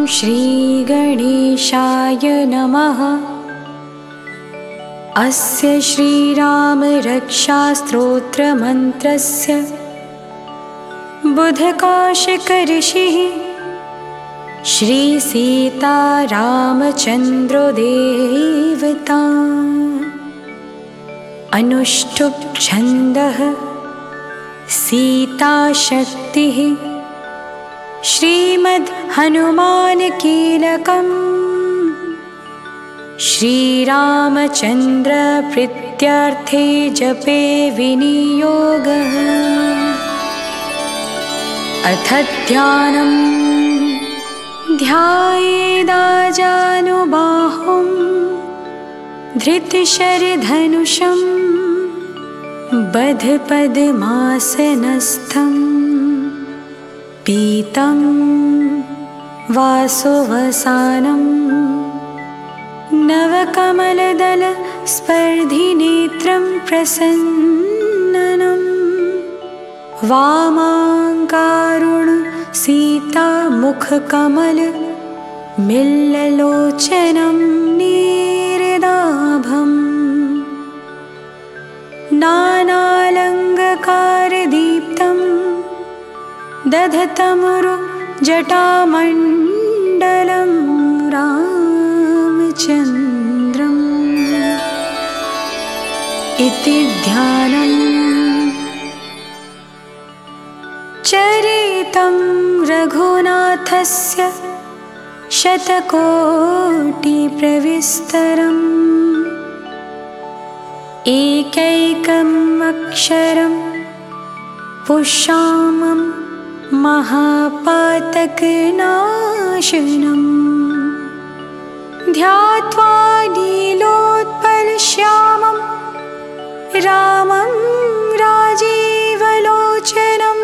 श्रीगणेशाय नमः। अस्य श्रीरामरक्षास्तोत्रमन्त्रस्य बुधकाशिकऋषिः श्रीसीतारामचन्द्रो देवता। अनुष्टुप् छन्दः सीताशक्तिः श्रीमद् हनुमानकीलकम्। श्रीरामचन्द्र प्रीत्यर्थे जपे विनियोगः। अथ ध्यानम् ध्यायेदाजानुबाहुं धृतशरधनुषं बद्धपद्मासनस्थं पीतं वासुवसानं नवकमलदलस्पर्धिनेत्रं प्रसन्नं वामाङ्कारुण सीतामुखकमल मिल्ललोचनं नीरदाभम् नानालङ्कारदीप्तं दधतमुरु जटामण्डलं रामचन्द्रम् इति ध्यानम्। चरितं रघुनाथस्य शतकोटिप्रविस्तरम् एकैकम् अक्षरं पुष्यामं महापातकनाशनम् ध्यात्वा नीलोत्पलश्यामं रामं राजीवलोचनम्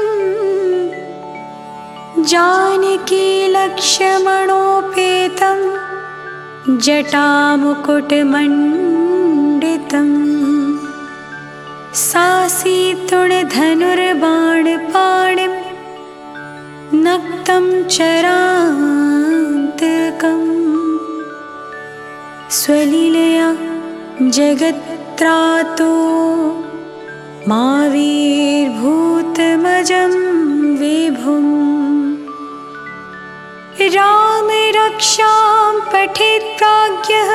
जानकीलक्ष्मणोपेतं जटामुकुटमण्डितम् सासीतुणधनुर्बाणपाणिं नक्तं चरान्तकम् स्वलीलया जगत्त्रातो माविर्भूतमजं विभुम्। रामरक्षां पठेत् प्राज्ञः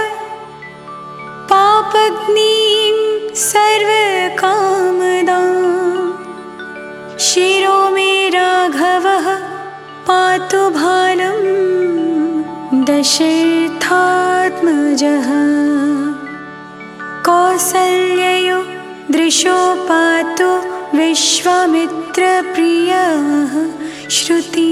पापग्नीं सर्वकामदां। शिरो मे राघवः पातु भालं दशरथात्मजः। कौसल्ययो दृशो पातु विश्वामित्रप्रियः श्रुति।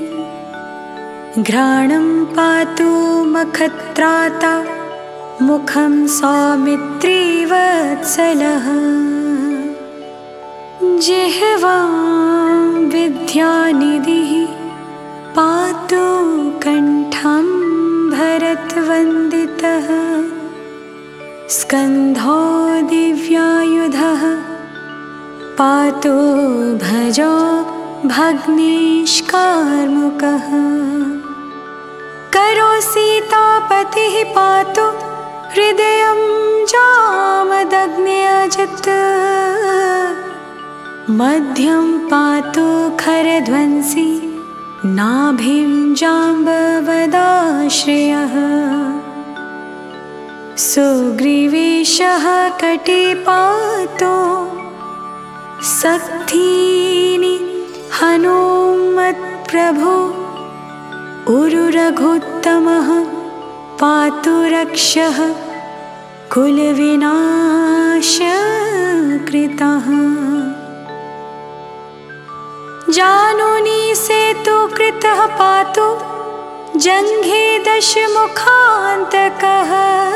घ्राणं पातु मखत्राता मुखं सौमित्री वत्सलः। जिह्वां विद्यानिधिः पातु कण्ठं भरतवन्दितः। स्कन्धो दिव्यायुधः पातु भजो भग्नेशकार्मुकः। करो सीतापतिः पातु हृदयं जामदग्न्यजित्। मध्यं पातु खरध्वंसी नाभिं जाम्बवदाश्रयः। सुग्रीवेशः कटे पातु सक्थीनि हनुमत्प्रभो। उरुरघुत्तमः पातु रक्षः कुलविनाशकृतः। जानुनी सेतुकृतः पातु जङ्घे दशमुखान्तकः।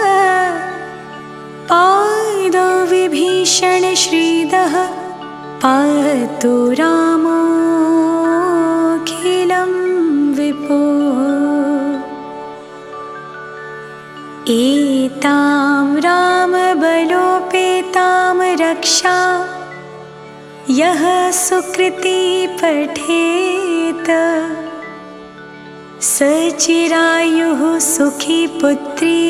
पादौ विभीषणश्रीदः पातु रामोऽखिलं विभो। एतां रामबलोपेतां रक्षा यः सुकृती पठेत सचिरायुः सुखी पुत्री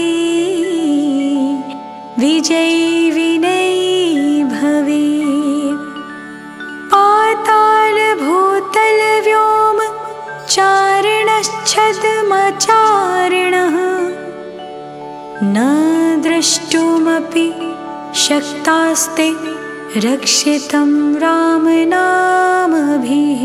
विजयी विनयी भवेत्। पाताल भूतल व्योम चारिणश्छद्मचारिणः न द्रष्टुमपि शक्तास्ते रक्षितं रामनामभिः।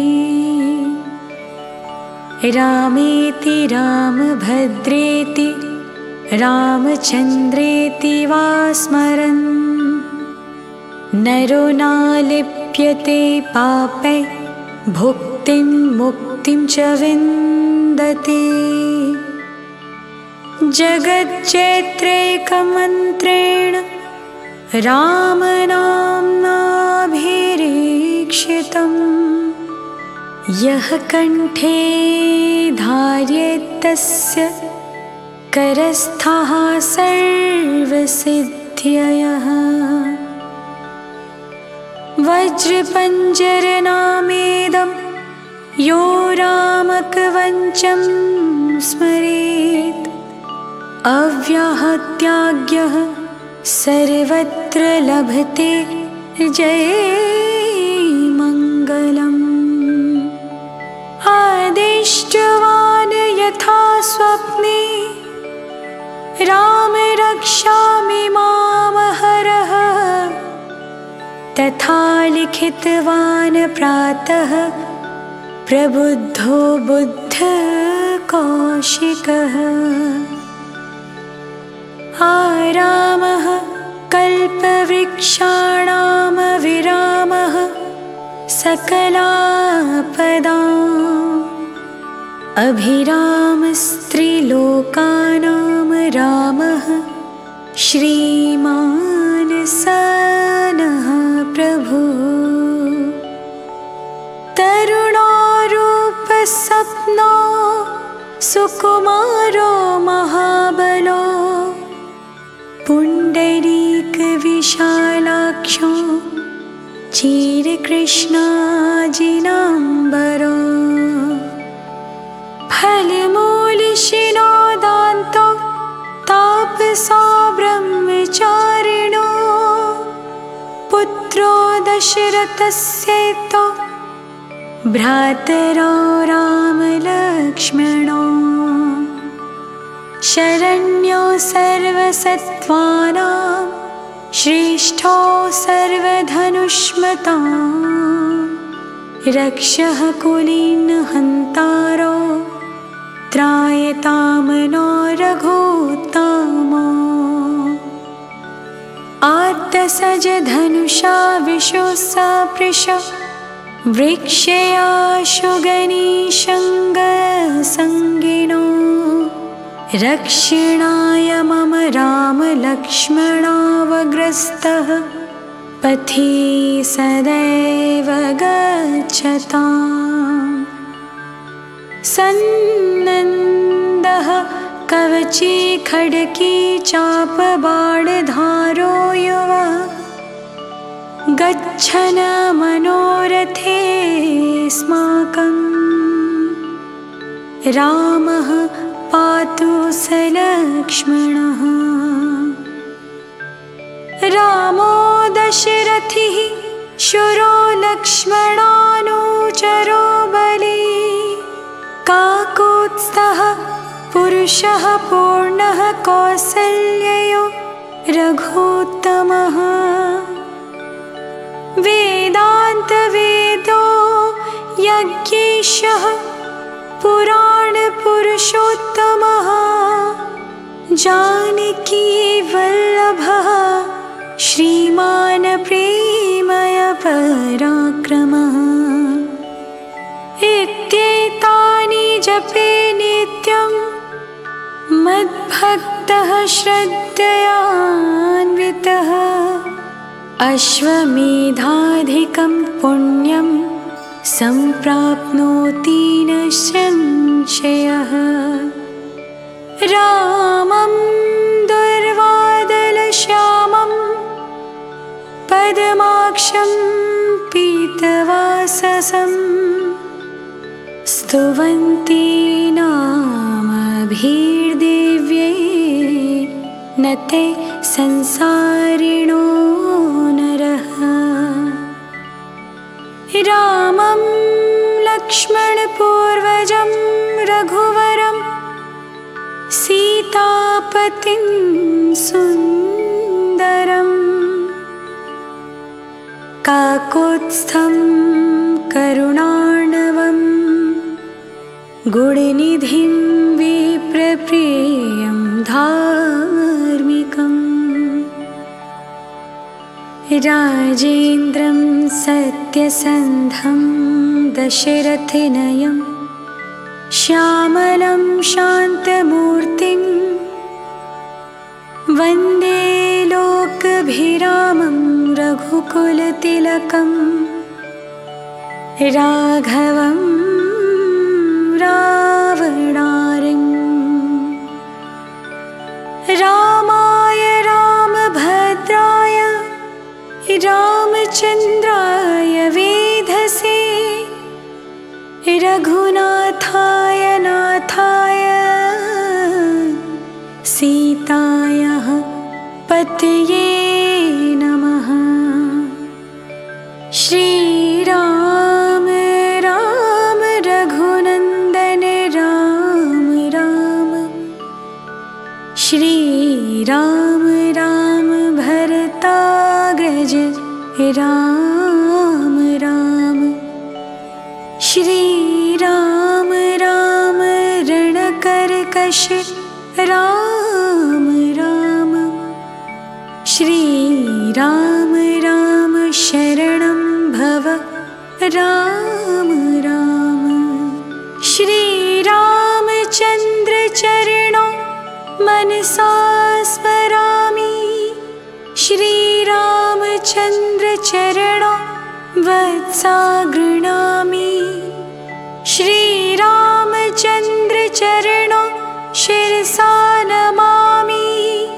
रामेति रामभद्रेति रामचन्द्रेति वा स्मरन् नरो नालिप्यते पापै भुक्तिं मुक्तिं च विन्दते। जगज्जेत्रैकमन्त्रेण रामनाम्नाभिरीक्षितम् यः कण्ठे धार्येत्तस्य करस्थाः सर्वसिद्धयः। वज्रपञ्जरनामेदं यो रामकवचं स्मरेत् अव्याहत्याज्ञः सर्वत्र लभते जयमङ्गलम्। आदिष्टवान् यथा स्वप्ने राम रक्षामि मामहरः तथा लिखितवान् प्रातः प्रबुद्धो बुद्धकौशिकः। आरामः कल्पवृक्षाणां विरामः सकलापदाम् अभिरामस्त्रिलोकानां रामः श्रीमान् स नः प्रभु। तरुणारूपसप्नो सुकुमारो महाबलो पुण्डरीकविशालाक्षो चिरकृष्णाजिनाम्बरो। फलमूलशिनो दान्तो तापसो ब्रह्मचारिणो पुत्रो दशरथस्येतो भ्रातरो रामलक्ष्मणो। शरण्यो सर्वसत्त्वानां श्रेष्ठो सर्वधनुष्मतां रक्षः कुलीनहन्तारो त्रायतामनो रघोत्तमो। आत्तसज धनुषा विशो सपृश वृक्षयाशुगनिशङ्गसङ्गिनो रक्षणाय मम रामलक्ष्मणावग्रस्तः पथि सदैव गच्छताम्। सन्नन्दः कवची खड्गी चापबाणधारो युवा गच्छन् मनोरथे स्माकम्। रामः पातु स लक्ष्मणः। रामो दशरथिः शूरो लक्ष्मणानुचरो बली काकोत्स्थः पुरुषः पूर्णः कौसल्ययो रघोत्तमः। वेदान्तवेदो यज्ञेशः पुराणपुरुषोत्तमः जानकी वल्लभः श्रीमान् प्रेमय पराक्रमः। इत्येतानि जपे नित्यं मद्भक्तः श्रद्धयान्वितः अश्वमेधाधिकं पुण्यं सम्प्राप्नोति न संशयः। रामं दुर्वादलश्यामं पद्माक्षं पीतवाससं स्तुवन्ति नामभिर्दिव्यै न ते संसारिणो नरः। रामं लक्ष्मणपूर्वजं रघुवरं सीतापतिं सुन्दरं काकोत्स्थं करुणार्णवं गुणनिधिं विप्रप्रियं धार्मिकम् राजेन्द्रं सत्यसन्धं दशरथनयं श्यामलं शान्तमूर्तिं वन्दे लोकभिरामं रघुकुलतिलकं राघवं रावणारिम्। रामाय रामभद्राय रामचन्द्राय वेधसे रघुनाथाय नाथाय सीतायाः पतये नमः। श्रीराम राम रघुनन्दन राम राम श्रीराम राम भरताग्रज राम राम श्रीराम राम रणकर्कश राम राम श्रीराम राम शरणं भव राम राम श्रीरामचन्द्र चरणौ मनसा स्मरामि श्रीरामचन्द्र चरणौ वत्सा गृह्णामि श्रीरामचन्द्र चरणौ शिरसा नमामि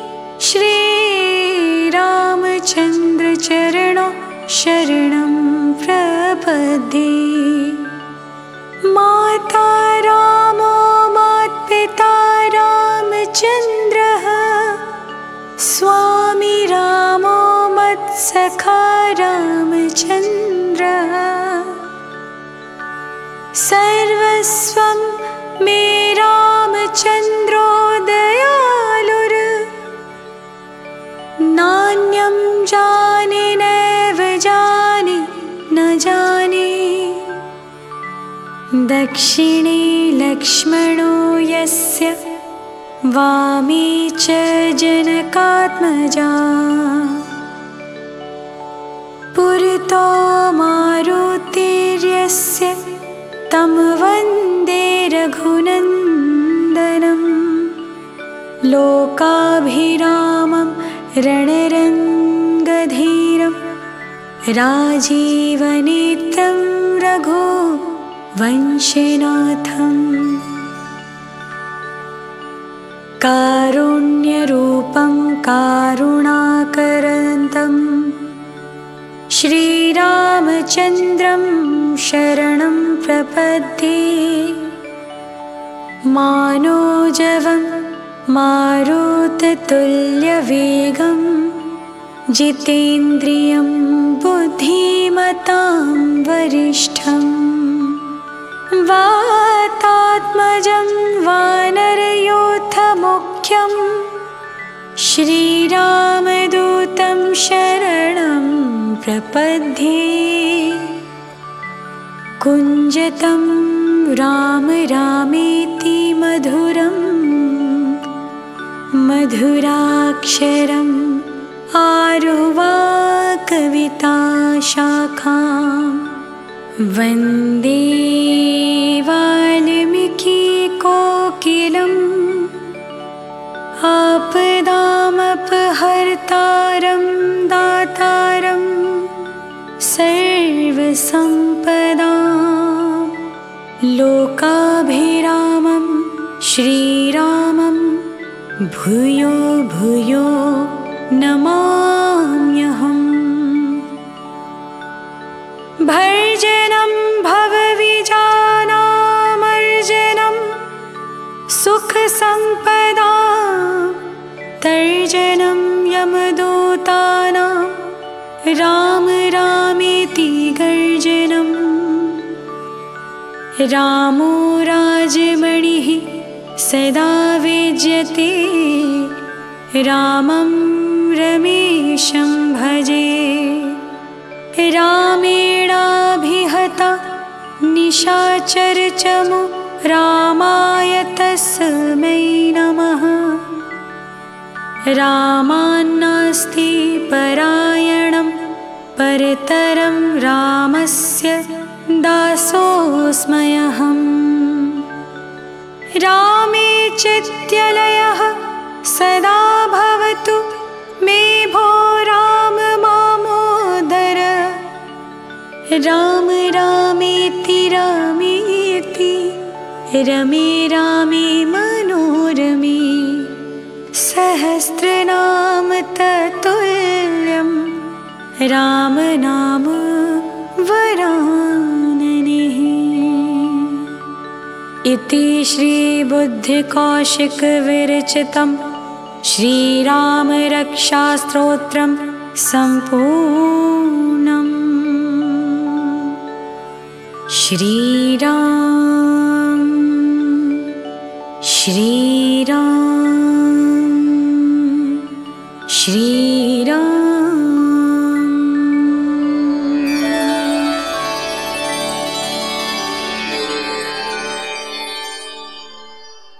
श्रीरामचन्द्र चरणौ शरणं प्रपद्ये। माता रामो मात्पिता रामचन्द्रः स्वामी रामो मत्सखा रामचन्द्रः सर्वस्वं मे रामचन्द्रो दयालुर् नान्यं जाने नैव जाने न जाने। दक्षिणे लक्ष्मणो यस्य वामे च जनकात्मजा पुरतो मारुतिर्यस्य तं वन्दे रघुनन्दनं लोकाभिरामं रणरङ्गधीरं राजीवनेत्रं रघुवंशनाथम् कारुण्यरूपं कारुणाकरन्तं श्रीरामचन्द्रं शरणं प्रपद्ये। मानोजवं मारुततुल्यवेगं जितेन्द्रियं बुद्धिमतां वरिष्ठम् वातात्मजं वानरयूथमुख्यं श्रीरामदूतं शरणं प्रपद्ये। कुञ्जतं राम रामेति मधुरं मधुराक्षरम् आरुह्यकविताशाखां वन्दे वाल्मीकिकोकिलम् आपदामपहर्तारं दातारं सर्वसम्पदां लोकाभिरामं श्रीरामं भूयो भूयो नमाम्यहम्। भर्जनं भवविजानाम राम रामेति गर्जनम् रामो राजमणिः सदा विज्यते रामं रमेशं भजे रामेणाभिहता निशाचरचमो रामाय तस्मै नमः रामान्नास्ति परायणं परतरं रामस्य दासोऽस्म्यहम् रामे चित्तलयः सदा भवतु मे भो राम मामोदर राम रामेति रामेति रमे रामे मनोरमे सहस्रनाम तत्तुल्यं राम नाम वराननेः। इति श्रीबुद्धिकौशिकविरचितं श्रीरामरक्षास्तोत्रं सम्पूर्णम्। श्रीराम श्रीराम श्री